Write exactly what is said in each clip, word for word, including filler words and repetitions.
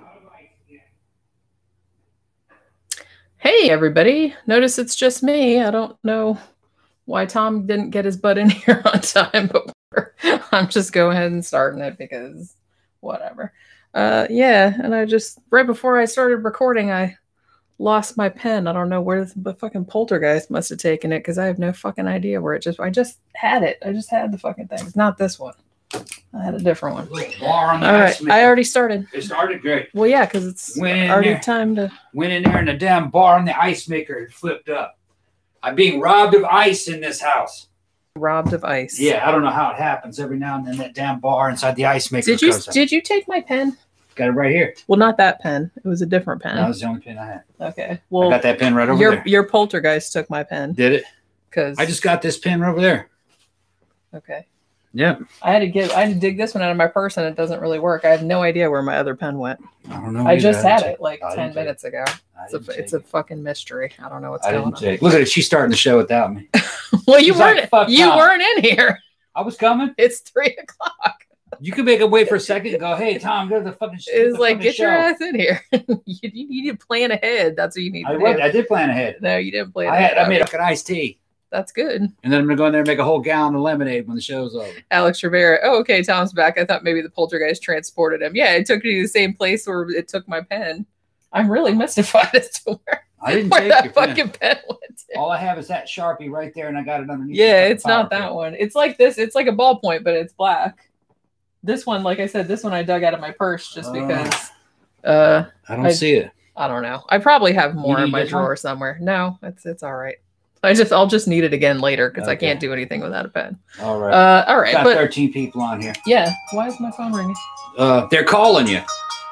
Hey, everybody. Notice it's just me. I don't know why Tom didn't get his butt in here on time, but I'm just going ahead and starting it because whatever. Uh, yeah, and I just, right before I started recording, I lost my pen. I don't know where the fucking poltergeist must have taken it because I have no fucking idea where it just, I just had it. I just had the fucking thing. It's not this one. I had a different one. Bar on the All right, I already started. It started great. Well, yeah, because it's already there, time to... Went in there and the damn bar on the ice maker flipped up. I'm being robbed of ice in this house. Robbed of ice. Yeah, I don't know how it happens. Every now and then that damn bar inside the ice maker Did you goes up. Did you take my pen? Got it right here. Well, not that pen. It was a different pen. That was the only pen I had. Okay. Well, I got that pen right over your, there. Your poltergeist took my pen. Did it? Because I just got this pen over there. Okay. Yeah. I had to give. I had to dig this one out of my purse, and it doesn't really work. I have no idea where my other pen went. I don't know. I just had it it like ten minutes ago. It's a it's a fucking mystery. I don't know what's I going didn't on. take. Look at it. She's starting the show without me. Well, you She's like, weren't. "Fuck you Tom." weren't in here. I was coming. It's three o'clock. You can make him wait for a second and go, "Hey, Tom, go to the fucking." It's the like fucking get show. your ass in here. you, you need to plan ahead. That's what you need to I, do. went, I did plan ahead. No, you didn't plan I ahead. had. I made like an iced tea. That's good. And then I'm gonna go in there and make a whole gallon of lemonade when the show's over. Alex Rivera. Oh, okay. Tom's back. I thought maybe the poltergeist transported him. Yeah, it took me to the same place where it took my pen. I'm really mystified as to where, I didn't where take that your fucking pen. pen went to. All I have is that Sharpie right there, and I got it underneath. Yeah, the it's not power that pen. one. It's like this. It's like a ballpoint, but it's black. This one, like I said, this one I dug out of my purse just because. Uh, uh I don't I, see it. I don't know. I probably have more You in need my this drawer one? somewhere. No, it's it's all right. I just I'll just need it again later because I Okay. can't do anything without a pen. All right. Uh, all right, got but thirteen people on here. yeah. Why is my phone ringing? Uh, they're calling you.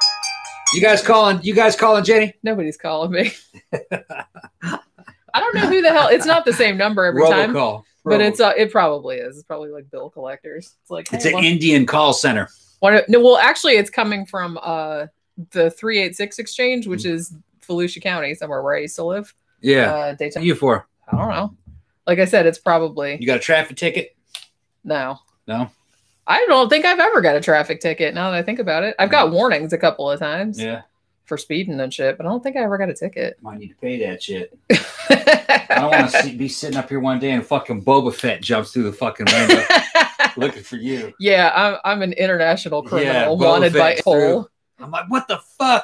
You guys calling? You guys calling Jenny? Nobody's calling me. I don't know who the hell. It's not the same number every time, Robocall. but it's uh, it probably is. It's probably like bill collectors. It's like It's hey, an well, Indian call center. why- no, well, actually, it's coming from uh the three eight six exchange, which is Volusia County, somewhere where I used to live. Yeah. Uh, What are Daytona. you for? I don't know. Like I said, it's probably You got a traffic ticket? no. No. I don't think I've ever got a traffic ticket. Now that I think about it, I've got warnings a couple of times Yeah. for speeding and shit, but I don't think I ever got a ticket. Might need to pay that shit. I don't want to be sitting up here one day and fucking Boba Fett jumps through the fucking window looking for you. Yeah, I'm I'm an international criminal Yeah, Boba wanted by Fett's Interpol. I'm like, what the fuck?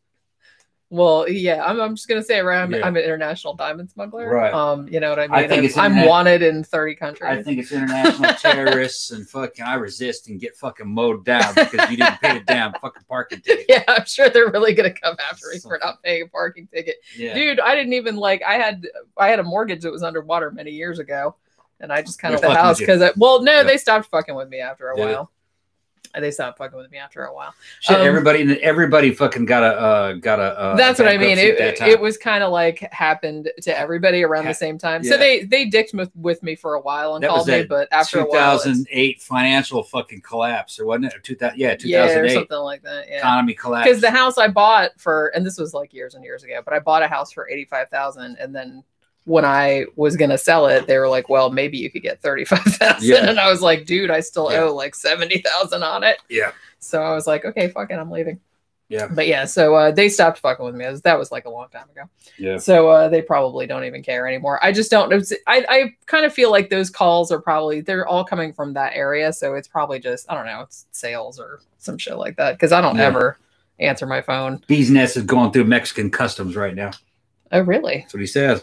Well, yeah, I'm, I'm just gonna say, right, I'm, Yeah. I'm an international diamond smuggler. Right. Um, you know what I mean? I think I'm, it's I'm internet- wanted in thirty countries. I think it's international terrorists and fucking I resist and get fucking mowed down because you didn't pay a damn fucking parking ticket. Yeah, I'm sure they're really gonna come after me for not paying a parking ticket. Yeah. Dude, I didn't even like. I had I had a mortgage that was underwater many years ago, and I just kind of They're the fucking house with you. because well, no, Yeah. they stopped fucking with me after a Did it? while. They stopped fucking with me after a while. Shit, Um, everybody, everybody fucking got a, uh, got a. Uh, That's what I mean. bankruptcy at that It, time. it was kind of like happened to everybody around Yeah. the same time. Yeah. So they they dicked with, with me for a while and That was called me, that but after a while, it's- two thousand eight financial fucking collapse, or wasn't it? Or two thousand, yeah, yeah, or two thousand eight something like that. Yeah. economy collapse. Because the house I bought for, and this was like years and years ago, but I bought a house for eighty-five thousand, and then when I was gonna sell it, they were like, "Well, maybe you could get thirty-five thousand," Yeah. and I was like, "Dude, I still Yeah. owe like seventy thousand on it." Yeah. So I was like, "Okay, fuck it, I'm leaving." Yeah. But yeah, so uh, they stopped fucking with me. That was, that was like a long time ago. Yeah. So uh, they probably don't even care anymore. I just don't. It's, I I kind of feel like those calls are probably they're all coming from that area, so it's probably just I don't know, it's sales or some shit like that. Because I don't Yeah. ever answer my phone. Bee's Nest is going through Mexican customs right now. Oh, really? That's what he says.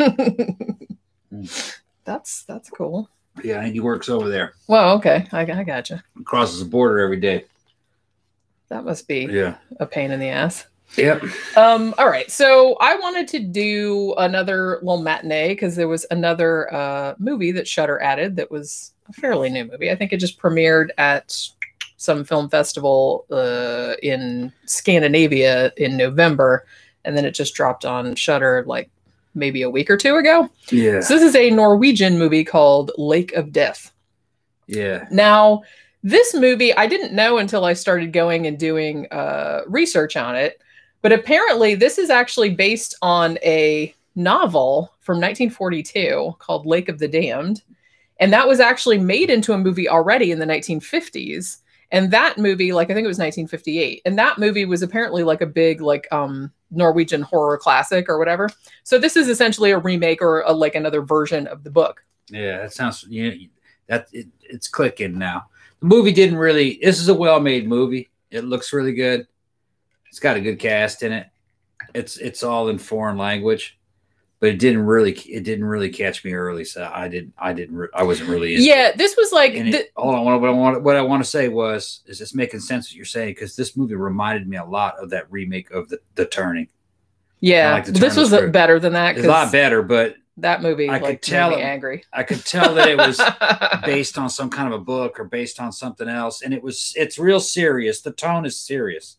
that's that's cool. Yeah, and he works over there. Well, okay, I, I gotcha. Crosses the border every day. That must be Yeah. a pain in the ass. Yep. Um, all right, so I wanted to do another little matinee because there was another uh, movie that Shudder added that was a fairly new movie. I think it just premiered at some film festival uh, in Scandinavia in November, and then it just dropped on Shudder like maybe a week or two ago. Yeah. So this is a Norwegian movie called Lake of Death. Yeah. Now, this movie, I didn't know until I started going and doing uh, research on it, but apparently this is actually based on a novel from nineteen forty-two called Lake of the Damned, and that was actually made into a movie already in the nineteen fifties, And that movie, like I think it was nineteen fifty-eight, and that movie was apparently like a big like um Norwegian horror classic or whatever. So this is essentially a remake or a, like another version of the book. Yeah, that sounds, you know, that it, it's clicking now. The movie didn't really, this is a well-made movie. It looks really good. It's got a good cast in it. It's it's all in foreign language, but it didn't really it didn't really catch me early, so I didn't I didn't I wasn't really into yeah. It. This was like And it, hold on, what I want what I want to say was is it's making sense what you're saying, because this movie reminded me a lot of that remake of the the Turning. Yeah, like the this was Turner's better than that. It's a lot better, but that movie I like, could tell made me it, angry. I could tell that it was based on some kind of a book or based on something else, and it was it's real serious. The tone is serious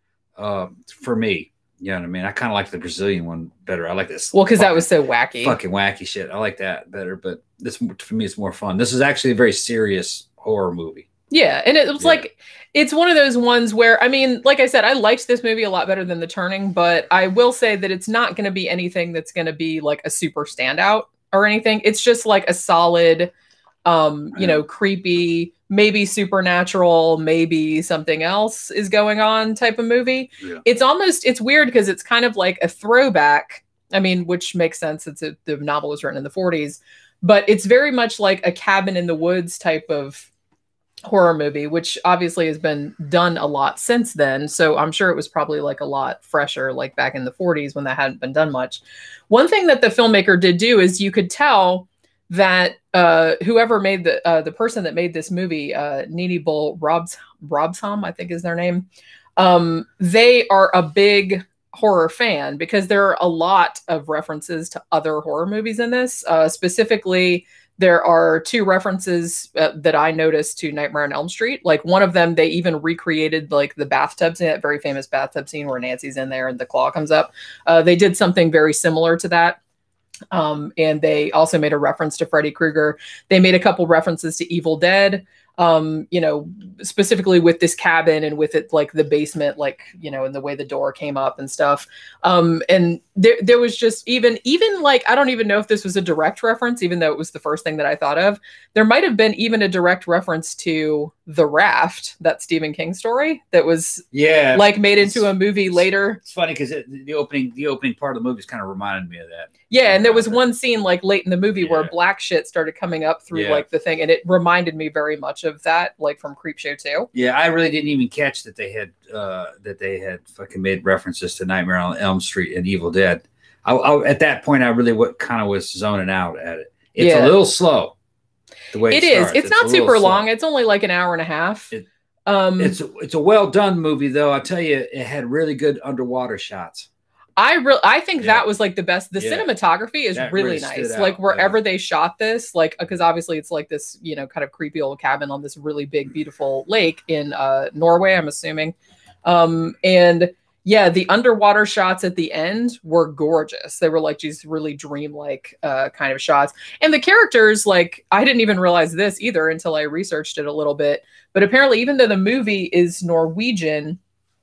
uh, for me. You know what I mean? I kind of like the Brazilian one better. I like this. Well, because that was so wacky. Fucking wacky shit. I like that better, but this for me is more fun. This is actually a very serious horror movie. Yeah, and it was yeah. like it's one of those ones where, I mean, like I said, I liked this movie a lot better than The Turning, but I will say that it's not going to be anything that's going to be like a super standout or anything. It's just like a solid, um, you know, creepy, maybe supernatural, maybe something else is going on type of movie. Yeah. It's almost, it's weird because it's kind of like a throwback. I mean, which makes sense. It's a, the novel was written in the forties, but it's very much like a cabin in the woods type of horror movie, which obviously has been done a lot since then. So I'm sure it was probably like a lot fresher, like back in the forties when that hadn't been done much. One thing that the filmmaker did do is you could tell that uh, whoever made the uh, the person that made this movie, uh, Nini Bull Robs Robsham, I think is their name. Um, they are a big horror fan because there are a lot of references to other horror movies in this. Uh, specifically, there are two references uh, that I noticed to Nightmare on Elm Street. Like one of them, they even recreated like the bathtub scene, that very famous bathtub scene where Nancy's in there and the claw comes up. Uh, they did something very similar to that. Um, and they also made a reference to Freddy Krueger. They made a couple references to Evil Dead, um, you know, specifically with this cabin and with it, like the basement, like, you know, and the way the door came up and stuff. Um, and there, there was just even, even like, I don't even know if this was a direct reference, even though it was the first thing that I thought of. There might've been even a direct reference to The Raft, that Stephen King story that was yeah, like made into a movie later. It's funny because it, the opening, the opening part of the movie kind of reminded me of that. Yeah, and there was one scene like late in the movie yeah. where black shit started coming up through yeah. like the thing, and it reminded me very much of that, like from Creepshow two. Yeah, I really didn't even catch that they had uh, that they had fucking made references to Nightmare on Elm Street and Evil Dead. I, I, at that point, I really what kind of was zoning out at it. It's yeah. a little slow. The way it, it is. starts. It's, it's not super long. Slow. It's only like an hour and a half. It, um, it's it's a well done movie, though. I tell you, it had really good underwater shots. I really, I think yeah. that was like the best. The yeah. cinematography is that really, really nice. out. Like wherever yeah. they shot this, like because obviously it's like this, you know, kind of creepy old cabin on this really big, beautiful lake in uh, Norway, I'm assuming. Um, and yeah, the underwater shots at the end were gorgeous. They were like these really dreamlike uh, kind of shots. And the characters, like I didn't even realize this either until I researched it a little bit. But apparently, even though the movie is Norwegian,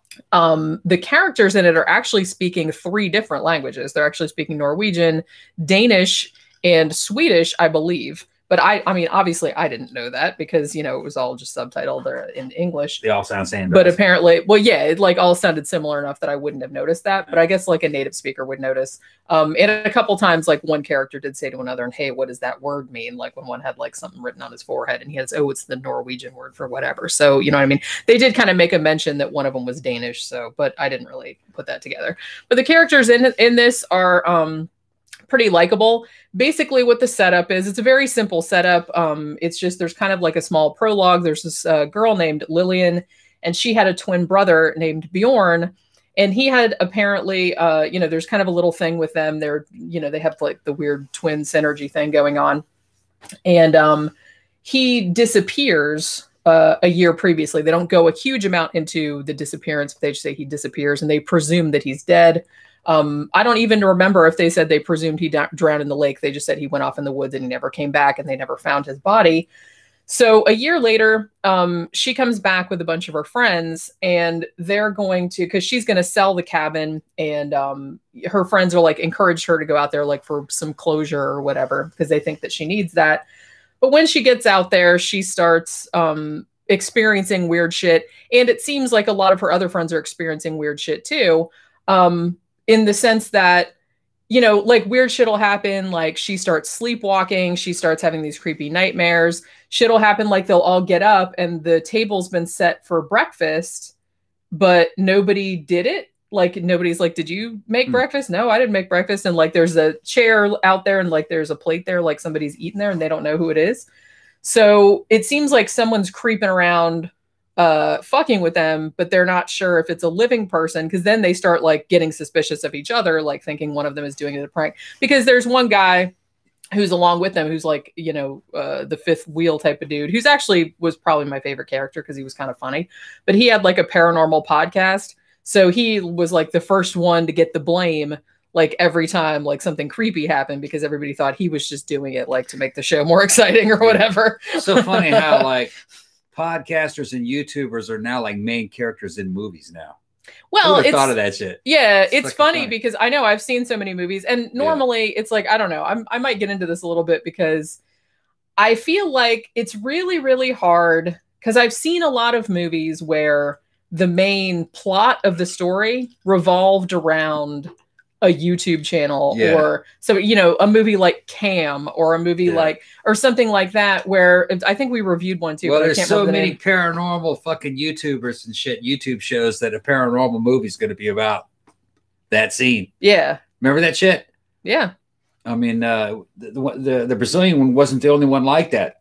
um the characters in it are actually speaking three different languages. They're actually speaking Norwegian, Danish, and Swedish, I believe. But I I mean, obviously I didn't know that because, you know, it was all just subtitled or in English. They all sound same. But apparently, well, yeah, it like all sounded similar enough that I wouldn't have noticed that. But I guess like a native speaker would notice. Um, and a couple times, like one character did say to another, and hey, what does that word mean? Like when one had like something written on his forehead and he has, oh, it's the Norwegian word for whatever. So, you know what I mean? They did kind of make a mention that one of them was Danish. So, but I didn't really put that together. But the characters in, in this are, um, pretty likable. Basically what the setup is, it's a very simple setup. Um, it's just, there's kind of like a small prologue. There's this uh, girl named Lillian, and she had a twin brother named Bjorn. And he had apparently, uh, you know, there's kind of a little thing with them. They're, you know, they have like the weird twin synergy thing going on. And um, he disappears uh, a year previously. They don't go a huge amount into the disappearance, but they just say he disappears and they presume that he's dead. Um, I don't even remember if they said they presumed he drowned in the lake. They just said he went off in the woods and he never came back and they never found his body. So a year later, um, she comes back with a bunch of her friends and they're going to, cause she's going to sell the cabin, and, um, her friends are like encouraged her to go out there, like for some closure or whatever, because they think that she needs that. But when she gets out there, she starts, um, experiencing weird shit. And it seems like a lot of her other friends are experiencing weird shit too. Um, in the sense that, you know, like weird shit will happen. Like she starts sleepwalking. She starts having these creepy nightmares. Shit'll happen. Like they'll all get up and the table's been set for breakfast, but nobody did it. Like nobody's like, did you make hmm. breakfast? No, I didn't make breakfast. And like, there's a chair out there and like, there's a plate there, like somebody's eating there and they don't know who it is. So it seems like someone's creeping around, uh, fucking with them, but they're not sure if it's a living person. Cause then they start like getting suspicious of each other, like thinking one of them is doing it a prank, because there's one guy who's along with them, who's like, you know, uh, the fifth wheel type of dude, who's actually was probably my favorite character cause he was kind of funny, but he had like a paranormal podcast. So he was like the first one to get the blame, like every time like something creepy happened, because everybody thought he was just doing it like to make the show more exciting or whatever. So funny how like podcasters and YouTubers are now like main characters in movies now. Well, Who it's thought of that shit. Yeah, it's, it's funny, funny because I know I've seen so many movies, and normally yeah. it's like, I don't know, I'm, I might get into this a little bit because I feel like it's really, really hard because I've seen a lot of movies where the main plot of the story revolved around a YouTube channel yeah. or so, you know, a movie like Cam or a movie yeah. like, or something like that, where I think we reviewed one too. Well, there's so many name. paranormal fucking YouTubers and shit, YouTube shows that a paranormal movie is going to be about that scene. Yeah. Remember that shit? Yeah. I mean, uh, the, the, the Brazilian one wasn't the only one like that.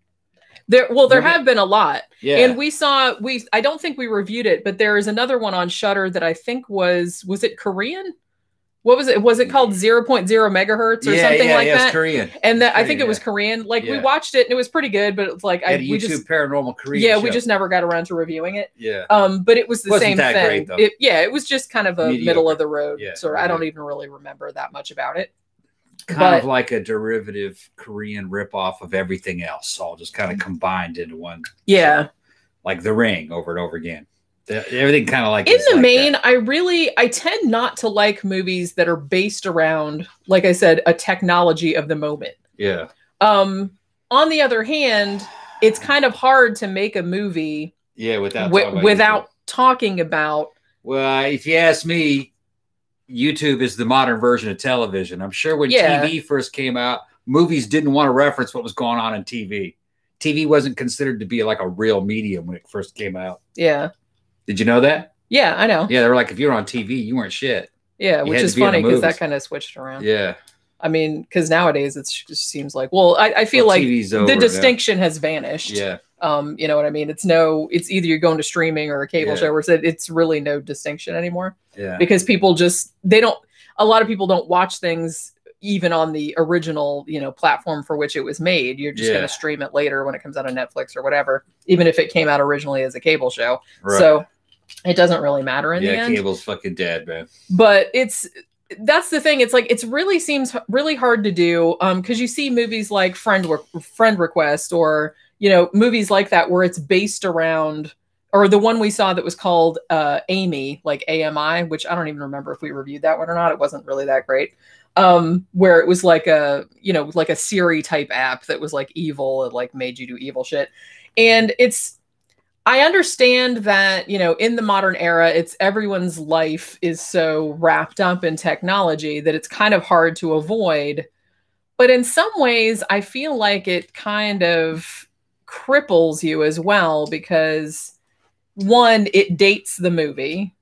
There, well, there have been a lot. Yeah. And we saw, we, I don't think we reviewed it, but there is another one on Shudder that I think was, was it Korean? What was it? Was it called zero point zero megahertz or yeah, something yeah, like yeah, that? It's Korean. And that, Korean, I think it was yeah. Korean. Like yeah. we watched it and it was pretty good, but it's like, I, YouTube we just, paranormal Korean yeah, show. we just never got around to reviewing it. Yeah. Um, but it was the Wasn't same that thing. Great, though. It, yeah, it was just kind of a Mediocre. middle of the road. Yeah, so right. I don't even really remember that much about it. Kind but, of like a derivative Korean ripoff of everything else, all just kind of combined into one. Yeah. Show. Like The Ring over and over again. The, everything kind of like in the like main, that. I really, I tend not to like movies that are based around, like I said, a technology of the moment. Yeah. Um, on the other hand, it's kind of hard to make a movie yeah, without wi- talking without YouTube. talking about. Well, if you ask me, YouTube is the modern version of television. I'm sure when yeah. T V first came out, movies didn't want to reference what was going on in T V. T V wasn't considered to be like a real medium when it first came out. Yeah. Did you know that? Yeah, I know. Yeah, they were like, if you were on T V, you weren't shit. Yeah, you which is funny because that kind of switched around. Yeah. I mean, because nowadays it just seems like, well, I, I feel well, like T V's the over distinction now. has vanished. Yeah. Um, you know what I mean? It's no, it's either you're going to streaming or a cable yeah. show, where it's, it's really no distinction anymore. Yeah. Because people just, they don't, a lot of people don't watch things even on the original, you know, platform for which it was made. You're just yeah. going to stream it later when it comes out on Netflix or whatever, even if it came out originally as a cable show. Right. So it doesn't really matter in yeah, the end. cable's fucking dead, man. But it's, that's the thing. It's like, it's really seems really hard to do. Um, cause you see movies like Friend, Friend Request, or, you know, movies like that, where it's based around, or the one we saw that was called uh, Amy, like A M I, which I don't even remember if we reviewed that one or not. It wasn't really that great. Um, where it was like a, you know, like a Siri type app that was like evil and like made you do evil shit. And it's, I understand that, you know, in the modern era, it's everyone's life is so wrapped up in technology that it's kind of hard to avoid. But in some ways, I feel like it kind of cripples you as well, because one, it dates the movie.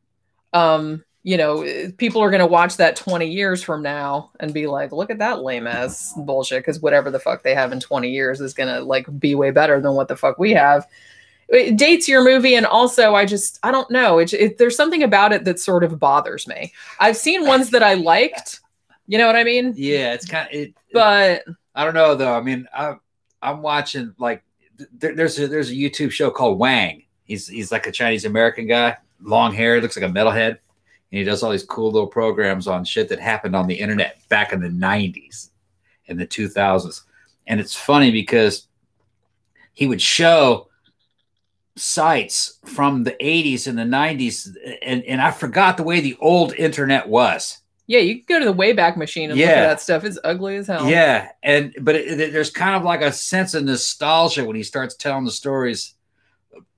Um, you know, people are going to watch that twenty years from now and be like, look at that lame ass bullshit. Cause whatever the fuck they have in twenty years is going to like be way better than what the fuck we have. It dates your movie. And also I just, I don't know. It, it, there's something about it that sort of bothers me. I've seen ones that I liked, you know what I mean? Yeah. It's kind of, it, but I don't know though. I mean, I, I'm watching like, there, there's a, there's a YouTube show called Wang. He's, he's like a Chinese American guy, long hair, looks like a metalhead. And he does all these cool little programs on shit that happened on the internet back in the nineties and the two thousands. And it's funny because he would show sites from the eighties and the nineties. And, and I forgot the way the old internet was. Yeah, you can go to the Wayback Machine and yeah. look at that stuff. It's ugly as hell. Yeah. And but it, it, there's kind of like a sense of nostalgia when he starts telling the stories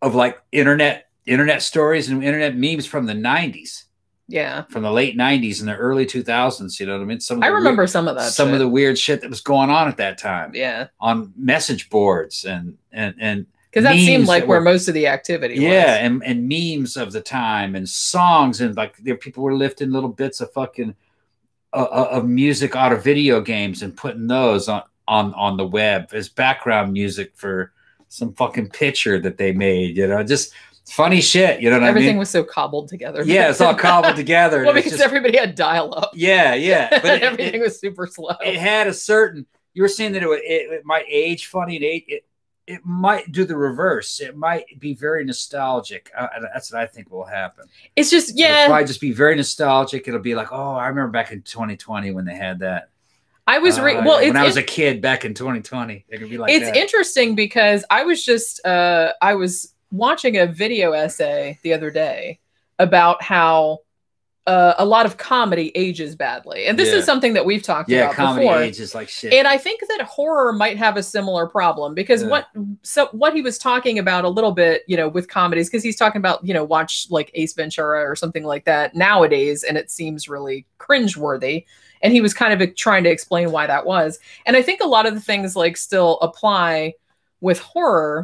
of like internet internet stories and internet memes from the nineties. Yeah, from the late nineties and the early two thousands. You know what I mean? Some of I the remember weird, some of that. Some shit. of the weird shit that was going on at that time. Yeah, on message boards and and and because that seemed like that where were, most of the activity. Yeah, was. and and memes of the time and songs and like there people were lifting little bits of fucking uh, of music out of video games and putting those on on on the web as background music for some fucking picture that they made. You know, just. Funny shit, you know what Everything I mean? was so cobbled together. Yeah, it's all cobbled together. Well, because just, everybody had dial-up. Yeah, yeah. But it, everything it, was super slow. It had a certain. You were saying that it, would, it, it might age funny. And it, it it might do the reverse. It might be very nostalgic. Uh, that's what I think will happen. It's just yeah. It'll probably just be very nostalgic. It'll be like, oh, I remember back in twenty twenty when they had that. I was re- uh, well when it's, I was it, a kid back in twenty twenty. It could be like it's that. interesting because I was just uh, I was. watching a video essay the other day about how uh, a lot of comedy ages badly. And this yeah. is something that we've talked yeah, about comedy before. ages like shit. And I think that horror might have a similar problem because yeah. what so what he was talking about a little bit, you know, with comedies, because he's talking about, you know, watch like Ace Ventura or something like that nowadays, and it seems really cringeworthy. And he was kind of trying to explain why that was. And I think a lot of the things like still apply with horror,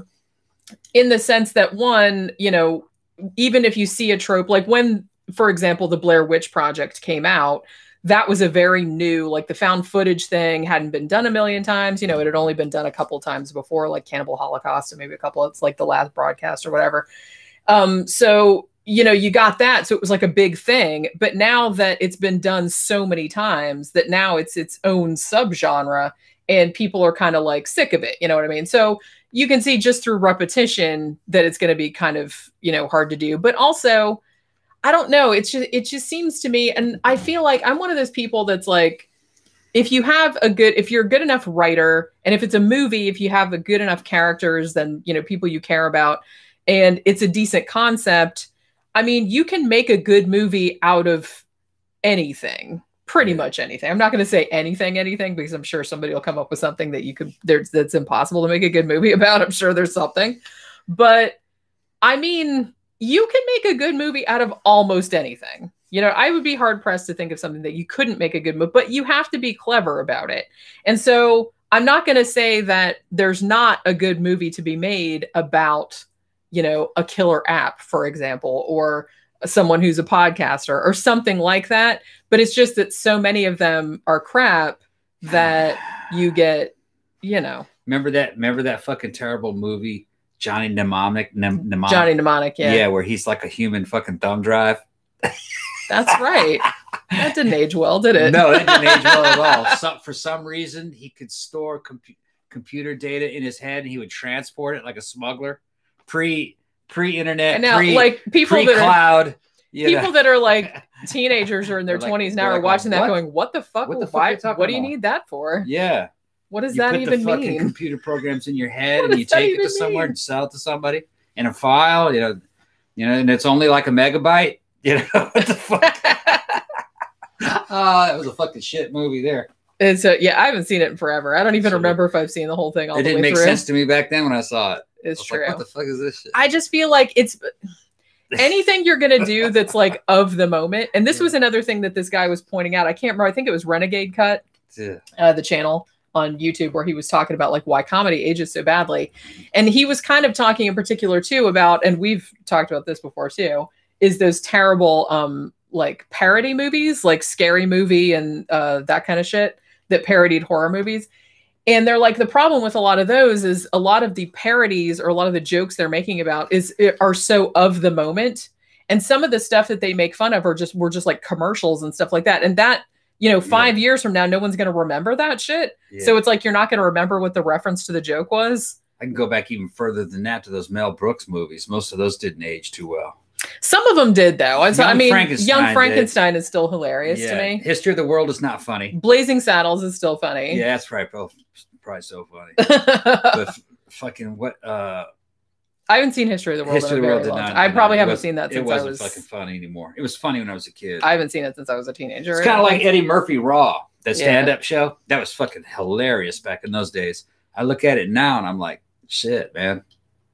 in the sense that one, you know, even if you see a trope, like when, for example, the Blair Witch Project came out, that was a very new, like the found footage thing hadn't been done a million times. You know, it had only been done a couple times before, like Cannibal Holocaust and maybe a couple, it's like The Last Broadcast or whatever. Um, so, you know, you got that. So it was like a big thing. But now that it's been done so many times that now it's its own subgenre and people are kind of like sick of it. You know what I mean? So you can see just through repetition that it's going to be kind of, you know, hard to do. But also, I don't know. It's just, it just seems to me, and I feel like I'm one of those people that's like, if you have a good, if you're a good enough writer, and if it's a movie, if you have a good enough characters, then, you know, people you care about, and it's a decent concept, I mean, you can make a good movie out of anything. Pretty much anything. I'm not going to say anything, anything, because I'm sure somebody will come up with something that you could, there's, that's impossible to make a good movie about. I'm sure there's something, but I mean, you can make a good movie out of almost anything. You know, I would be hard pressed to think of something that you couldn't make a good movie, but you have to be clever about it. And so I'm not going to say that there's not a good movie to be made about, you know, a killer app, for example, or someone who's a podcaster or something like that. But it's just that so many of them are crap that you get, you know. Remember that, remember that fucking terrible movie, Johnny Mnemonic? Nem- Mnemonic? Johnny Mnemonic, yeah. Yeah, where he's like a human fucking thumb drive. That's right. That didn't age well, did it? No, it didn't age well at all. So, for some reason, he could store com- computer data in his head and he would transport it like a smuggler. Pre, pre-internet, and now, pre, like people pre-cloud. That are, people know. that are like teenagers or in their like, twenties now are like, watching what? that going, what the fuck? What, the why, fuck what do you about? need that for? Yeah. What does you that put even the fucking mean? Computer programs in your head what and you take it to mean? somewhere and sell it to somebody in a file, you know, you know, and it's only like a megabyte. You know, what the fuck? Oh, that was a fucking shit movie there. It's a, yeah, I haven't seen it in forever. I don't even so, remember if I've seen the whole thing all it the way didn't make through. sense to me back then when I saw it. It's true. Like, what the fuck is this shit? I just feel like it's anything you're going to do that's like of the moment. And this yeah. was another thing that this guy was pointing out. I can't remember. I think it was Renegade Cut, yeah. uh, the channel on YouTube, where he was talking about like why comedy ages so badly. And he was kind of talking in particular too about, and we've talked about this before too, is those terrible um like parody movies, like Scary Movie and uh, that kind of shit that parodied horror movies. And they're like, the problem with a lot of those is a lot of the parodies or a lot of the jokes they're making about is are so of the moment. And some of the stuff that they make fun of are just, were just like commercials and stuff like that. And that, you know, five yeah. years from now, no one's going to remember that shit. Yeah. So it's like, you're not going to remember what the reference to the joke was. I can go back even further than that to those Mel Brooks movies. Most of those didn't age too well. Some of them did, though. I, I mean, Frankenstein Young Frankenstein did. Is still hilarious yeah. to me. History of the World is not funny. Blazing Saddles is still funny. Yeah, that's right. Probably, probably so funny. But f- fucking what? Uh, I haven't seen History of the World. History in a of the World very did long not. time. I probably it haven't was, seen that since it wasn't I was fucking funny anymore. It was funny when I was a kid. I haven't seen it since I was a teenager. It's kind of like Eddie Murphy Raw, that Yeah. stand-up show. That was fucking hilarious back in those days. I look at it now and I'm like, shit, man.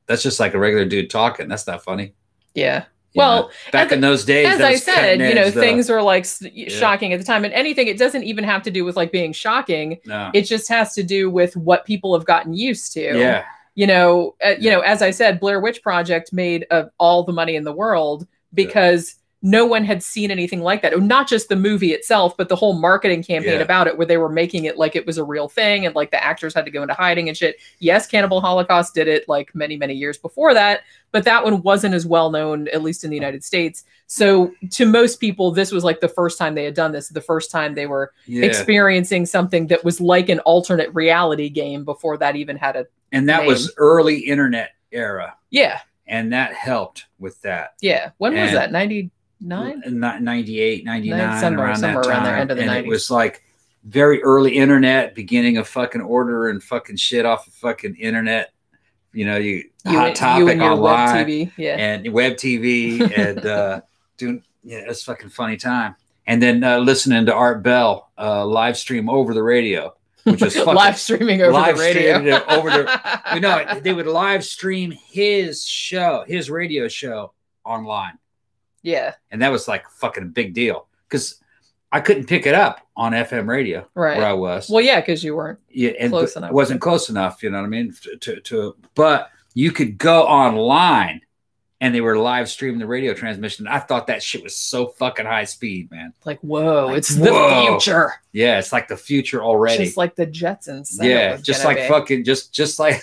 That's just like a regular dude talking. That's not funny. Yeah. You Well, know, back in those days, as that I was said, you know, cutting edge, things though. were like s- Yeah. shocking at the time, and anything. It doesn't even have to do with like being shocking. No. It just has to do with what people have gotten used to. Yeah. You know, uh, you Yeah. know, as I said, Blair Witch Project made uh, all the money in the world because no one had seen anything like that. Not just the movie itself, but the whole marketing campaign Yeah. about it, where they were making it like it was a real thing, and like the actors had to go into hiding and shit. Yes, Cannibal Holocaust did it like many, many years before that, but that one wasn't as well known, at least in the United States. So to most people, this was like the first time they had done this, the first time they were Yeah. experiencing something that was like an alternate reality game before that even had a And that name. was early internet era. Yeah. And that helped with that. Yeah. When was And- that? ninety-nine? Not ninety-eight, ninety-nine, Somewhere- around somewhere that around time. there, end of the and nineties. it was like very early internet, beginning of fucking ordering fucking shit off of fucking internet. You know, you, You, Hot and- Topic you and your online web T V. Yeah. and web T V and uh, doing, yeah, it's fucking funny time. And then uh, listening to Art Bell uh, live stream over the radio, which was fucking live streaming over live the radio. streaming it over the- you know, they would live stream his show, his radio show online. Yeah. And that was like fucking a big deal because I couldn't pick it up on F M radio Right. where I was. Well, yeah, because you weren't. yeah, and close but enough. it wasn't close enough, you know what I mean? To, to, to but you could go online and they were live streaming the radio transmission. I thought that shit was so fucking high speed, man. Like, whoa, Like, it's whoa. the future. Yeah, it's like the future already. Just like the Jetsons. said it yeah, was just gonna like be. fucking just just like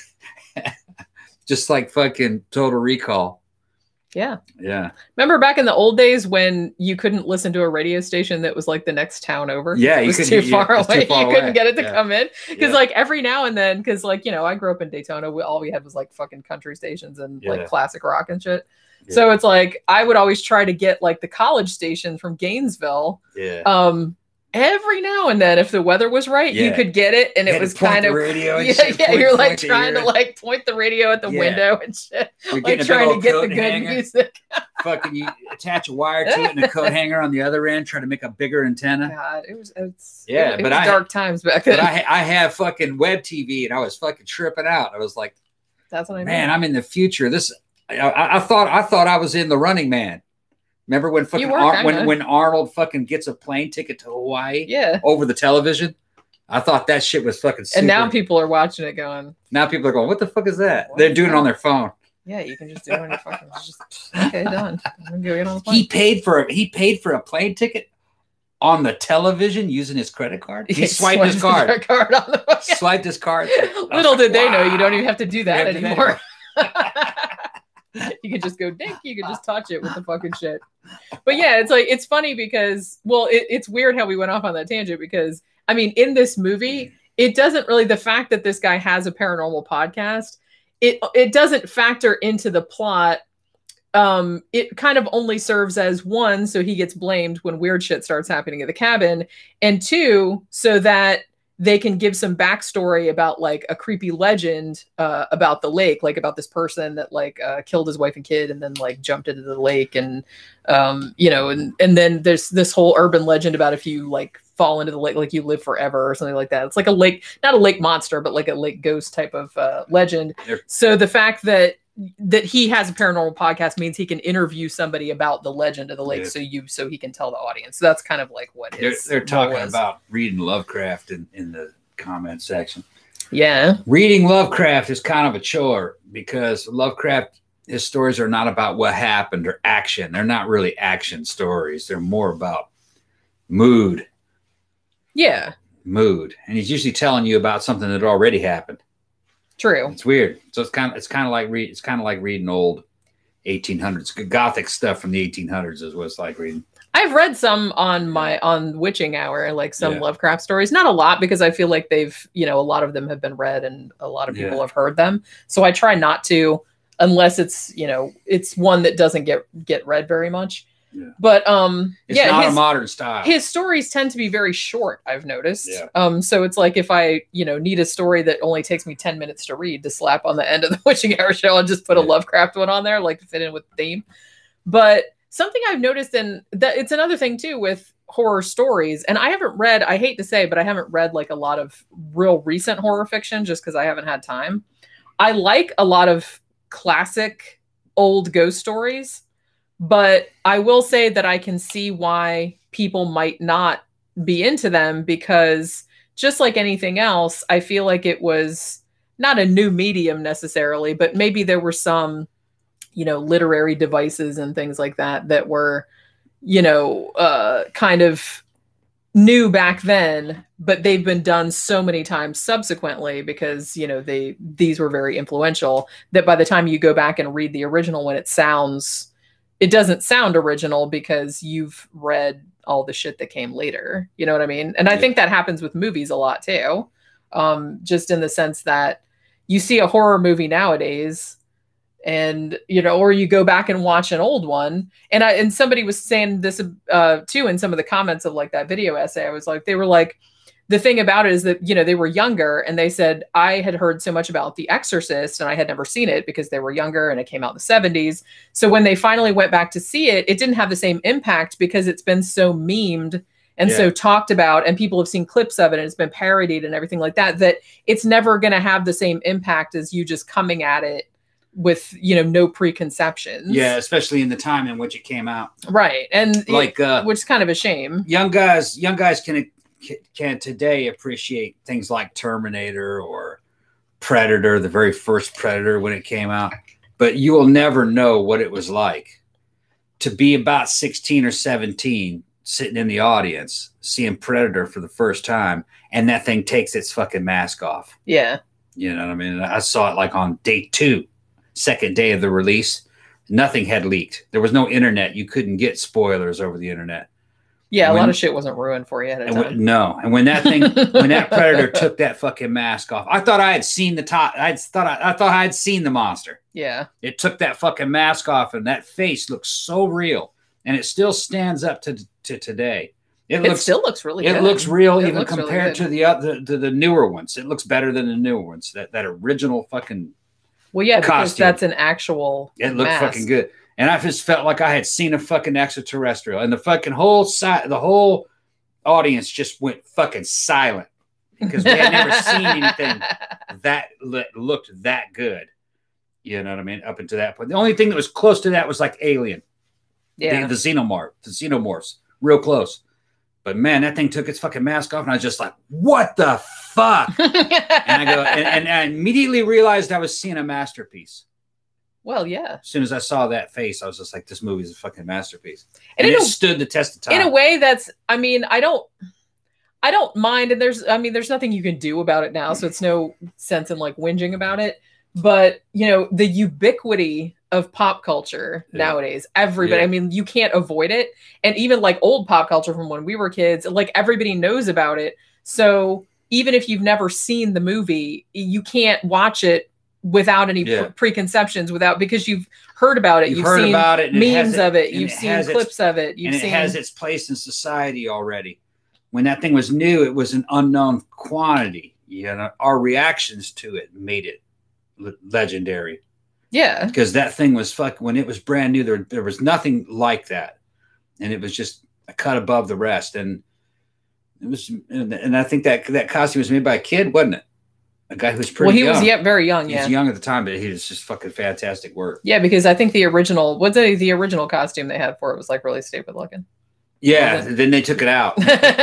just like fucking Total Recall. Yeah. Yeah. Remember back in the old days when you couldn't listen to a radio station that was like the next town over? Yeah, it you was couldn't- too yeah, far it was too away. far you away. couldn't get it to Yeah. come in because, Yeah. like, every now and then, because, like, you know, I grew up in Daytona. We, all we had was like fucking country stations and Yeah. like classic rock and shit. Yeah. So it's like I would always try to get like the college station from Gainesville. Yeah. Um, every now and then, if the weather was right, you Yeah. could get it, and You it had was to point kind the of radio and yeah, shit, yeah. point- You're like point to trying to your- like point the radio at the Yeah. window and shit, You're like getting a big trying to old get the coat good hanger. music. Fucking you attach a wire to it and a coat hanger on the other end, trying to make a bigger antenna. God, it was it's Yeah, it, it but was I- dark times back But then. I I have fucking web T V and I was fucking tripping out. I was like, That's what I mean. man, I'm in the future. This I, I, I thought I thought I was in The Running Man. Remember when fucking were, Ar- when kinda. when Arnold fucking gets a plane ticket to Hawaii yeah. over the television? I thought that shit was fucking super. And now people are watching it going, now people are going, what the fuck is that? What They're is doing it that? on their phone. yeah, you can just do it on your fucking just okay, done. I'm gonna go get on the plane. He paid for he paid for a plane ticket on the television using his credit card. He swiped his card. Their card on the fucking- Swiped his card. I was Little like, did they know wow. you don't even have to do that You have to do anymore. You could just go dink, you could just touch it with the fucking shit. But yeah, it's like it's funny because well, it, it's weird how we went off on that tangent because I mean, in this movie, it doesn't really the fact that this guy has a paranormal podcast, it it doesn't factor into the plot. Um, it kind of only serves as one, so he gets blamed when weird shit starts happening at the cabin, and two, so that they can give some backstory about like a creepy legend uh, about the lake, like about this person that like uh, killed his wife and kid and then like jumped into the lake, and um, you know, and and then there's this whole urban legend about if you like fall into the lake, like you live forever or something like that. It's like a lake, not a lake monster, but like a lake ghost type of uh, legend. Yep. So the fact that that he has a paranormal podcast means he can interview somebody about the legend of the lake, Yeah. so you so he can tell the audience. So that's kind of like what They're, his they're role talking is. about reading Lovecraft in, in the comment section. Yeah. Reading Lovecraft is kind of a chore because Lovecraft, his stories are not about what happened or action. They're not really action stories. They're more about mood, Yeah. mood. And he's usually telling you about something that already happened. True. It's weird. So it's kind of it's kind of like read it's kind of like reading old eighteen hundreds gothic stuff from the eighteen hundreds is what it's like reading. I've read some on my on Witching Hour, like some Yeah. Lovecraft stories. Not a lot because I feel like they've, you know, a lot of them have been read and a lot of people Yeah. have heard them. So I try not to unless it's, you know, it's one that doesn't get get read very much. Yeah. But um It's yeah, not his, a modern style. his stories tend to be very short, I've noticed. Yeah. Um so it's like if I, you know, need a story that only takes me ten minutes to read to slap on the end of the Witching Hour show, I'll just put a Yeah. Lovecraft one on there, like to fit in with the theme. But something I've noticed, and that it's another thing too with horror stories, and I haven't read, I hate to say, but I haven't read like a lot of real recent horror fiction just because I haven't had time. I like a lot of classic old ghost stories, but I will say that I can see why people might not be into them, because just like anything else, I feel like it was not a new medium necessarily, but maybe there were some, you know, literary devices and things like that that were, you know, uh, kind of new back then, but they've been done so many times subsequently because, you know, they, these were very influential, that by the time you go back and read the original one, it sounds, it doesn't sound original because you've read all the shit that came later. You know what I mean? And I think that happens with movies a lot too. Um, just in the sense that you see a horror movie nowadays, and, you know, or you go back and watch an old one. And I, and somebody was saying this, uh, too, in some of the comments of like that video essay. I was like, they were like, the thing about it is that, you know, they were younger, and they said, I had heard so much about The Exorcist and I had never seen it because they were younger and it came out in the seventies. So when they finally went back to see it, it didn't have the same impact because it's been so memed and yeah. so talked about, and people have seen clips of it and it's been parodied and everything like that, that it's never going to have the same impact as you just coming at it with, you know, no preconceptions. Yeah, especially in the time in which it came out. Right. And like, it, uh, which is kind of a shame. Young guys, young guys can, can today appreciate things like Terminator or Predator, the very first Predator when it came out, but you will never know what it was like to be about sixteen or seventeen, sitting in the audience, seeing Predator for the first time, and that thing takes its fucking mask off. Yeah. You know what I mean? I saw it like on day two. Second day of the release, nothing had leaked. There was no internet. You couldn't get spoilers over the internet. Yeah, when, a lot of shit wasn't ruined for you at a and time. When, no, and when that thing, when that Predator took that fucking mask off, I thought I had seen the top. I thought I, I thought I had seen the monster. Yeah, it took that fucking mask off, and that face looks so real, and it still stands up to to today. It, it looks, still looks really. It good. looks real, it even looks compared really to the other to the newer ones. It looks better than the newer ones. That that original fucking. Well, yeah, because costume. That's an actual. It looked mask. fucking good, and I just felt like I had seen a fucking extraterrestrial, and the fucking whole side, the whole audience just went fucking silent because we had never seen anything that looked that good. You know what I mean? Up until that point, the only thing that was close to that was like Alien, yeah, the, the xenomorph, the xenomorphs, real close. But man, that thing took its fucking mask off, and I was just like, "What the fuck?" and I go, and, and I immediately realized I was seeing a masterpiece. Well, yeah. As soon as I saw that face, I was just like, "This movie is a fucking masterpiece," and, and it a, stood the test of time. In a way, that's. I mean, I don't. I don't mind, and there's. I mean, there's nothing you can do about it now, so it's no sense in like whinging about it. But you know, the ubiquity of pop culture yeah. nowadays, everybody, yeah. I mean, you can't avoid it. And even like old pop culture from when we were kids, like everybody knows about it. So even if you've never seen the movie, you can't watch it without any yeah. pre preconceptions, without, because you've heard about it. You've, you've heard seen about it, memes it, of it. You've it seen clips its, of it. You've and seen, it has its place in society already. When that thing was new, it was an unknown quantity. You know, our reactions to it made it legendary. Yeah, because that thing was fuck when it was brand new. There, there was nothing like that, and it was just a cut above the rest. And it was, and, and I think that that costume was made by a kid, wasn't it? A guy who was pretty. Well, he young. was yeah, very young. He yeah, was young at the time, but he was just fucking fantastic work. Yeah, because I think the original, what's the the original costume they had for it was like really stupid looking. Yeah, then they took it out.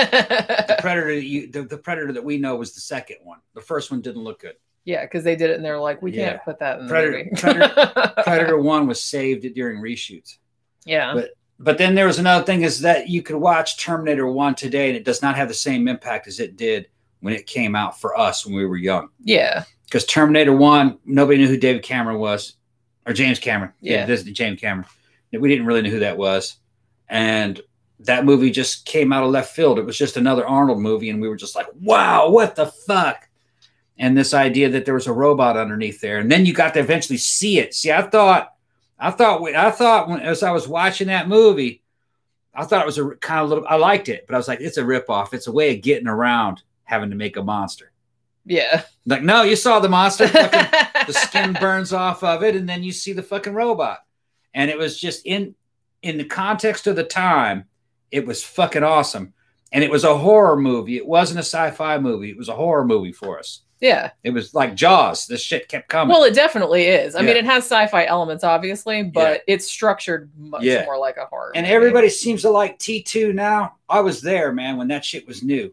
the predator, you, the, the predator that we know was the second one. The first one didn't look good. Yeah, because they did it and they're like, we yeah. can't put that in Predator, the movie. Predator, Predator one was saved during reshoots. Yeah. But but then there was another thing is that you could watch Terminator one today and it does not have the same impact as it did when it came out for us when we were young. Yeah. Because Terminator one, nobody knew who David Cameron was. Or James Cameron. Yeah. yeah this is James Cameron. We didn't really know who that was. And that movie just came out of left field. It was just another Arnold movie, and we were just like, wow, what the fuck? And this idea that there was a robot underneath there. And then you got to eventually see it. See, I thought, I thought, I thought when, as I was watching that movie, I thought it was a kind of little, I liked it, but I was like, it's a ripoff. It's a way of getting around having to make a monster. Yeah. Like, no, you saw the monster. Fucking, the skin burns off of it, and then you see the fucking robot. And it was just in, in the context of the time, it was fucking awesome. And it was a horror movie. It wasn't a sci-fi movie. It was a horror movie for us. Yeah. It was like Jaws. This shit kept coming. Well, it definitely is. I Yeah. mean, it has sci-fi elements, obviously, but yeah. it's structured much yeah. more like a horror And movie. everybody seems to like T two now. I was there, man, when that shit was new.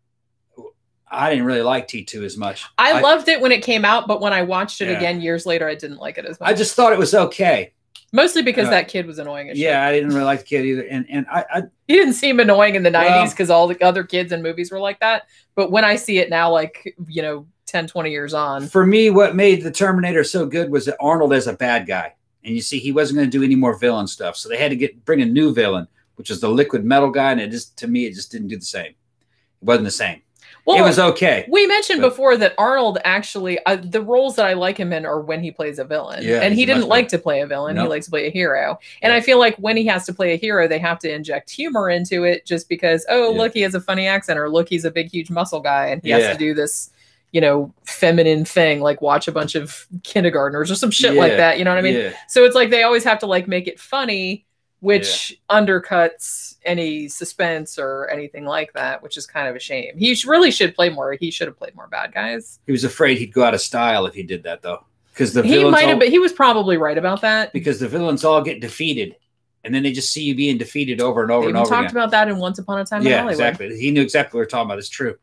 I didn't really like T two as much. I, I loved it when it came out, but when I watched it yeah. again years later, I didn't like it as much. I just thought it was okay. Mostly because uh, that kid was annoying as shit. Yeah, I didn't really like the kid either. And and I, I he didn't seem annoying in the well, nineties because all the other kids in movies were like that. But when I see it now, like, you know, ten, twenty years on. For me, what made the Terminator so good was that Arnold as a bad guy. And you see, he wasn't going to do any more villain stuff. So they had to get bring a new villain, which was the liquid metal guy. And it just, to me, it just didn't do the same. It wasn't the same. Well, it was okay. We mentioned but, before that Arnold actually, uh, the roles that I like him in are when he plays a villain. Yeah, and he didn't like to play a villain. Nope. He likes to play a hero. And yeah. I feel like when he has to play a hero, they have to inject humor into it just because, oh, yeah. look, he has a funny accent, or look, he's a big, huge muscle guy. And he yeah. has to do this, you know, feminine thing, like watch a bunch of kindergartners or some shit yeah. like that. You know what I mean? Yeah. So it's like they always have to like make it funny, which yeah. undercuts any suspense or anything like that, which is kind of a shame. He really should play more. He should have played more bad guys. He was afraid he'd go out of style if he did that, though. Because the he might have, but he was probably right about that. Because the villains all get defeated, and then they just see you being defeated over and over they and over. We talked again. about that in Once Upon a Time yeah, in Hollywood. Exactly. He knew exactly what we're talking about. It's true.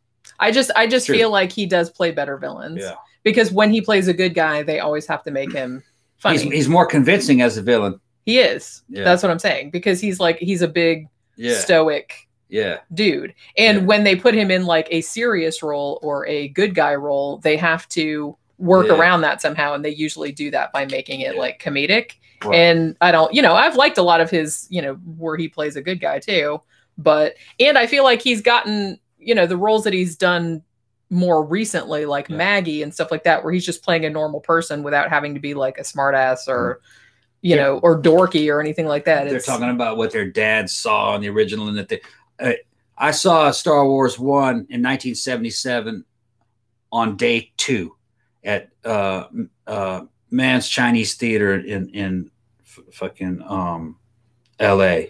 I just, I just feel like he does play better villains. Yeah. Because when he plays a good guy, they always have to make him funny. He's, he's more convincing as a villain. He is. Yeah. That's what I'm saying. Because he's like, he's a big, yeah. stoic yeah. dude. And yeah. when they put him in like a serious role or a good guy role, they have to work yeah. around that somehow. And they usually do that by making it yeah. like comedic. Right. And I don't, you know, I've liked a lot of his, you know, where he plays a good guy too. But, and I feel like he's gotten, you know, the roles that he's done more recently, like yeah. Maggie and stuff like that, where he's just playing a normal person without having to be like a smartass or, mm-hmm. you know, or dorky or anything like that. They're it's, talking about what their dad saw in the original, and that they, uh, I saw Star Wars one in nineteen seventy-seven on day two at uh, uh, Mann's Chinese Theater in in f- fucking um, L A.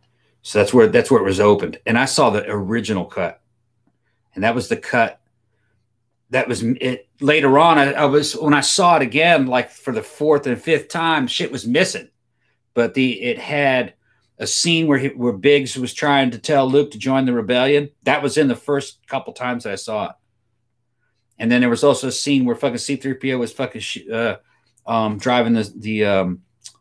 So that's where that's where it was opened, and I saw the original cut, and that was the cut. That was it. Later on, I, I was when I saw it again, like for the fourth and fifth time, shit was missing. But the it had a scene where he, where Biggs was trying to tell Luke to join the rebellion. That was in the first couple times that I saw it. And then there was also a scene where fucking C three P O was fucking sh- uh, um, driving the the um,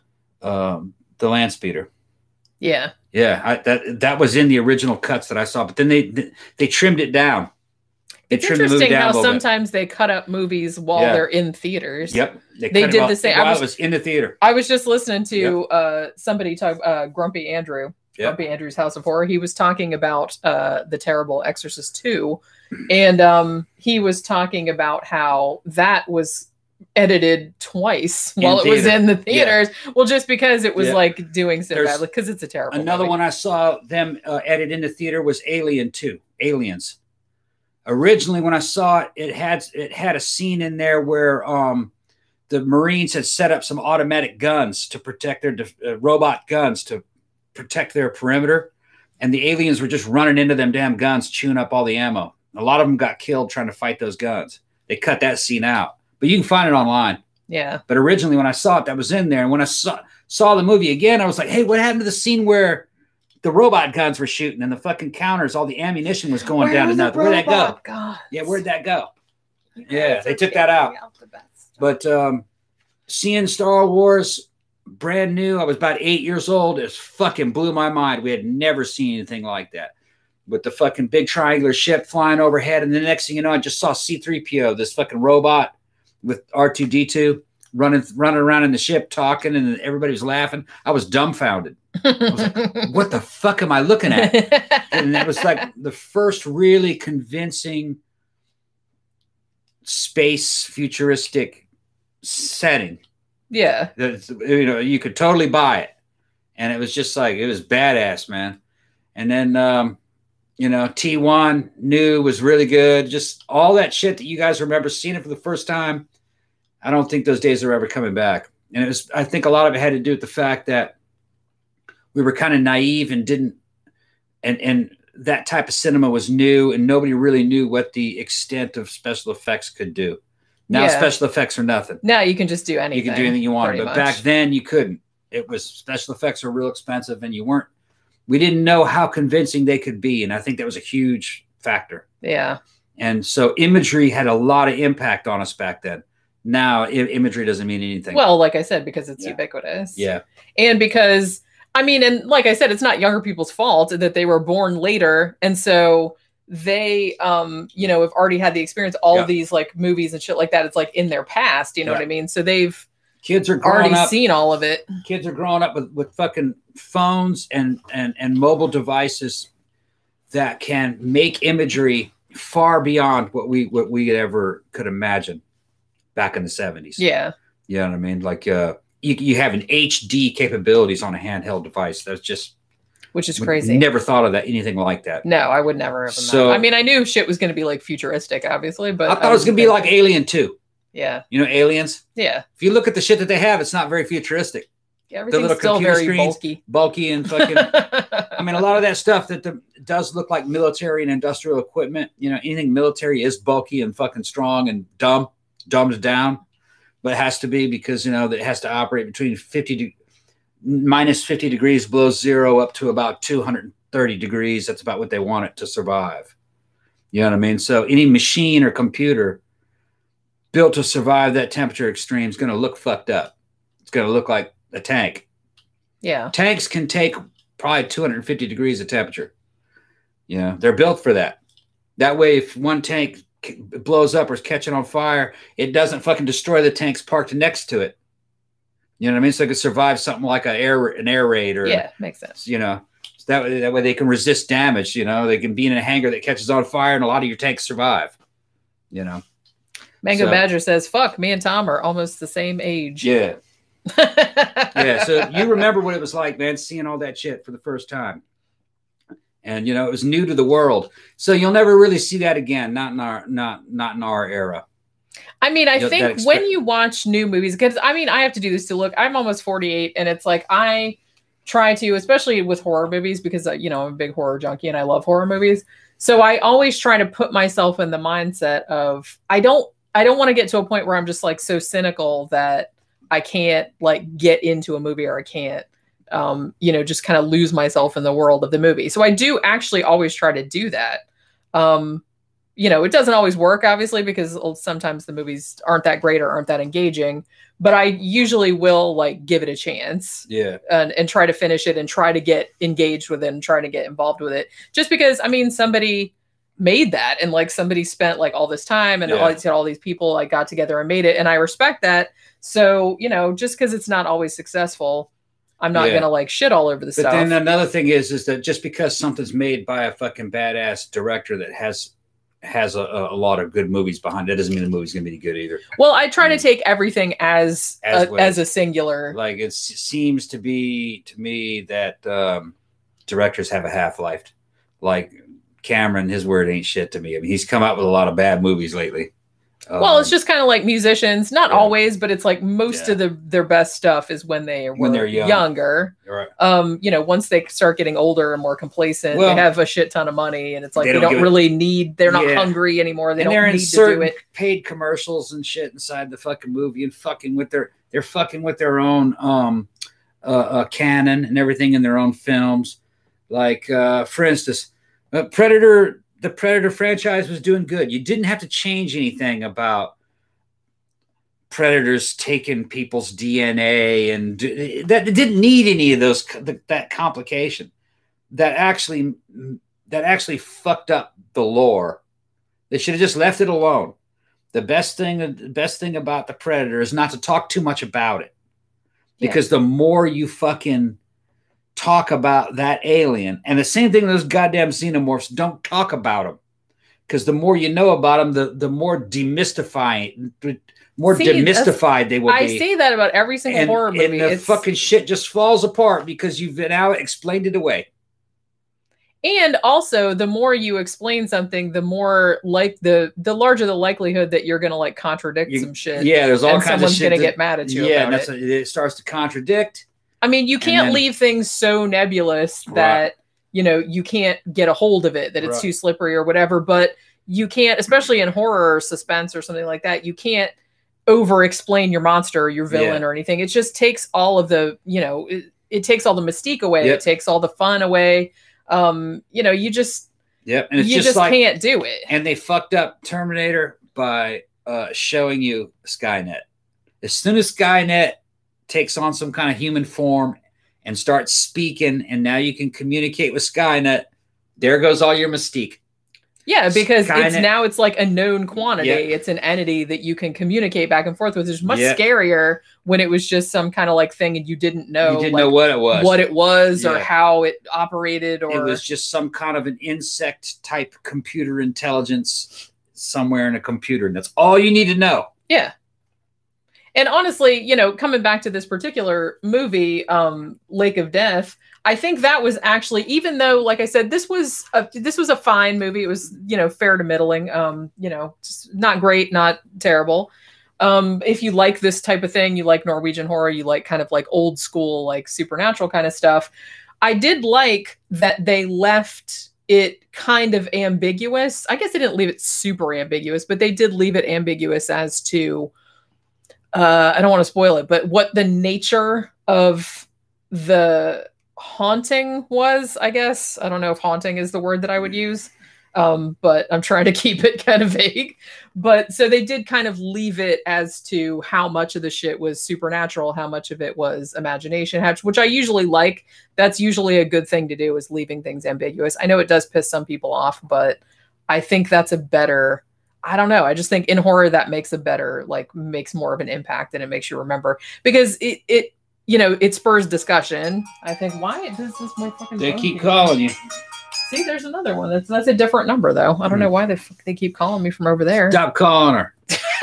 uh, the land speeder. Yeah, yeah, I, that that was in the original cuts that I saw. But then they they trimmed it down. It's interesting how sometimes bit. they cut up movies while yeah. they're in theaters. Yep. They, they did the same. While I was, it was in the theater. I was just listening to yep. uh, somebody talk, uh, Grumpy Andrew, yep. Grumpy Andrew's House of Horror. He was talking about uh, the terrible Exorcist two. And um, he was talking about how that was edited twice in while it theater. was in the theaters. Yeah. Well, just because it was yeah. like doing so There's badly, because it's a terrible Another movie. one I saw them uh, edit in the theater was Alien two, Aliens. Originally, when I saw it, it had it had a scene in there where um, the Marines had set up some automatic guns to protect their uh, robot guns to protect their perimeter, and the aliens were just running into them damn guns, chewing up all the ammo. A lot of them got killed trying to fight those guns. They cut that scene out, but you can find it online. Yeah. But originally, when I saw it, that was in there, and when I saw saw the movie again, I was like, "Hey, what happened to the scene where the robot guns were shooting and the fucking counters, all the ammunition was going Where down to nothing? Where'd that go? Guns? Yeah, where'd that go? Yeah, they took that out. out but um, seeing Star Wars brand new, I was about eight years old. It fucking blew my mind. We had never seen anything like that. With the fucking big triangular ship flying overhead. And the next thing you know, I just saw C three P O, this fucking robot with R two D two running, running around in the ship talking, and everybody was laughing. I was dumbfounded. I was like, what the fuck am I looking at? And it was like the first really convincing space futuristic setting. Yeah. That, you know, you could totally buy it. And it was just like, it was badass, man. And then, um, you know, T one new was really good. Just all that shit that you guys remember seeing it for the first time. I don't think those days are ever coming back. And it was, I think a lot of it had to do with the fact that we were kind of naive and didn't, and, and that type of cinema was new, and nobody really knew what the extent of special effects could do. Now yeah. special effects are nothing. Now you can just do anything. You can do anything you want, but much. back then you couldn't. It was special effects were real expensive, and you weren't. We didn't know how convincing they could be, and I think that was a huge factor. Yeah. And so imagery had a lot of impact on us back then. Now I imagery doesn't mean anything. Well, like I said, because it's yeah. ubiquitous. Yeah. And because, I mean, and like I said, it's not younger people's fault that they were born later. And so they, um, you know, have already had the experience, all yeah. of these like movies and shit like that. It's like in their past, you know yeah. what I mean? So they've kids are already up, seen all of it. Kids are growing up with, with fucking phones and, and, and mobile devices that can make imagery far beyond what we what we ever could imagine back in the seventies. Yeah. You know what I mean? Like uh you, you have an H D capabilities on a handheld device. That's just which is crazy. Never thought of that anything like that. No, I would never have. So that. I mean, I knew shit was going to be like futuristic, obviously, but I thought I it was going to be like Alien two. Yeah. You know, Aliens? Yeah. If you look at the shit that they have, it's not very futuristic. Yeah, everything's still very screens, bulky. Bulky and fucking I mean, a lot of that stuff that the, does look like military and industrial equipment. You know, anything military is bulky and fucking strong and dumb, dumbed down. But it has to be because, you know, that it has to operate between fifty to minus fifty degrees below zero up to about two hundred thirty degrees. That's about what they want it to survive. You know what I mean? So any machine or computer built to survive that temperature extreme is going to look fucked up. It's going to look like a tank. Yeah. Tanks can take probably two hundred fifty degrees of temperature. You know, they're built for that. That way, if one tank blows up or is catching on fire, it doesn't fucking destroy the tanks parked next to it. You know what I mean? So it could survive something like an air an air raid or yeah, makes sense. You know, so that way that way they can resist damage. You know, they can be in a hangar that catches on fire, and a lot of your tanks survive. You know, Mango so, Badger says, "Fuck, me and Tom are almost the same age." Yeah, yeah. So you remember what it was like, man, seeing all that shit for the first time. And you know, it was new to the world, so you'll never really see that again. Not in our, not not in our era. I mean, I you know, think when you watch new movies, because I mean, I have to do this to look. I'm almost forty-eight, and it's like I try to, especially with horror movies, because you know I'm a big horror junkie and I love horror movies. So I always try to put myself in the mindset of I don't I don't want to get to a point where I'm just like so cynical that I can't like get into a movie or I can't. Um, you know, just kind of lose myself in the world of the movie. So I do actually always try to do that. Um, you know, it doesn't always work, obviously, because sometimes the movies aren't that great or aren't that engaging, but I usually will like give it a chance. Yeah. And, and try to finish it and try to get engaged with it and try to get involved with it. Just because, I mean, somebody made that and like somebody spent like all this time and yeah. all, all these people like got together and made it. And I respect that. So, you know, just because it's not always successful, I'm not yeah. going to like shit all over the but stuff. But then another thing is, is that just because something's made by a fucking badass director that has, has a, a lot of good movies behind it, doesn't mean the movie's going to be good either. Well, I try I mean, to take everything as, as, a, as a singular. Like it seems to be to me that um, directors have a half-life. Like Cameron, his word ain't shit to me. I mean, he's come out with a lot of bad movies lately. Well, um, it's just kind of like musicians, not yeah. always, but it's like most yeah. of the their best stuff is when they are when they're young. younger. Right. Um, you know, once they start getting older and more complacent, well, they have a shit ton of money, and it's like they, they don't, don't really it. need. They're not yeah. hungry anymore. They and don't they're need in certain to do it. Paid commercials and shit inside the fucking movie, and fucking with their they're fucking with their own um uh, uh canon and everything in their own films. Like uh, for instance, uh, Predator. The Predator franchise was doing good. You didn't have to change anything about predators taking people's D N A, and do, that it didn't need any of those that complication. That actually that actually fucked up the lore. They should have just left it alone. The best thing the best thing about the Predator is not to talk too much about it, because yeah. the more you fucking talk about that alien, and the same thing with those goddamn xenomorphs, don't talk about them, because the more you know about them, the the more demystifying, more See, demystified they will I be. I say that about every single and, horror movie. And the it's... fucking shit just falls apart because you've now explained it away. And also, the more you explain something, the more like the the larger the likelihood that you're gonna like contradict you, some shit. Yeah, there's all and kinds of shit. Someone's gonna that, get mad at you. Yeah, about that's it. A, it starts to contradict. I mean, you can't then, leave things so nebulous that, right. you know, you can't get a hold of it, that it's Right. too slippery or whatever. But you can't, especially in horror or suspense or something like that, you can't over explain your monster or your villain Yeah. or anything. It just takes all of the, you know, it, it takes all the mystique away. Yep. It takes all the fun away. Um, you know, you just, Yep. And it's you just, just like, can't do it. and they fucked up Terminator by uh, showing you Skynet. As soon as Skynet takes on some kind of human form and starts speaking, and now you can communicate with Skynet, there goes all your mystique. Yeah, because Skynet. it's now it's like a known quantity. Yep. It's an entity that you can communicate back and forth with. It's much Yep. scarier when it was just some kind of like thing and you didn't know, You didn't like, know what it was. what it was or Yeah. how it operated, or It was just some kind of an insect type computer intelligence somewhere in a computer. And that's all you need to know. yeah. And honestly, you know, coming back to this particular movie, um, Lake of Death, I think that was actually, even though, like I said, this was a, this was a fine movie. It was, you know, fair to middling. Um, you know, just not great, not terrible. Um, if you like this type of thing, you like Norwegian horror, you like kind of like old school, like supernatural kind of stuff. I did like that they left it kind of ambiguous. I guess they didn't leave it super ambiguous, but they did leave it ambiguous as to, uh, I don't want to spoil it, but what the nature of the haunting was, I guess. I don't know if haunting is the word that I would use, um, but I'm trying to keep it kind of vague. But so they did kind of leave it as to how much of the shit was supernatural, how much of it was imagination, which I usually like. That's usually a good thing to do, is leaving things ambiguous. I know it does piss some people off, but I think that's a better... I don't know. I just think in horror that makes a better, like, makes more of an impact, and it makes you remember, because it, it, you know, it spurs discussion. I think, why does this my fucking They phone keep calling you. See, there's another one. That's that's a different number though. I don't know why they they keep calling me from over there. Stop calling her.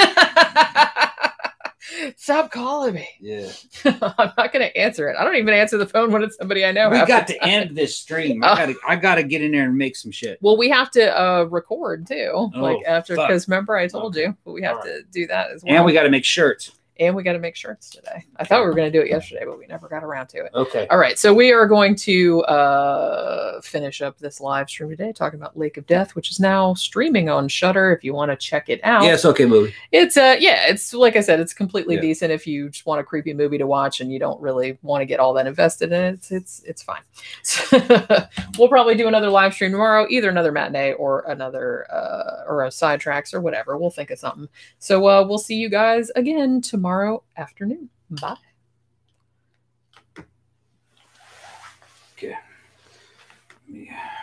Stop calling me. Yeah. I'm not going to answer it. I don't even answer the phone when it's somebody I know. We half got the to time. end this stream. I gotta I gotta get in there and make some shit. Well, we have to uh, record too, Oh, like after, fuck. because remember I told Okay. you, but we have All to do that as well. And we gotta make shirts. and we got to make shirts today. I thought we were going to do it yesterday, but we never got around to it. Okay. All right, so we are going to uh, finish up this live stream today, talking about Lake of Death, which is now streaming on Shudder. If you want to check it out, Yeah, it's okay movie. it's uh yeah, it's like I said, it's completely Yeah. decent if you just want a creepy movie to watch and you don't really want to get all that invested in it. It's it's it's fine. So, we'll probably do another live stream tomorrow, either another matinee or another uh, or a sidetracks or whatever. We'll think of something. So uh, we'll see you guys again tomorrow afternoon. Bye. Okay. Yeah.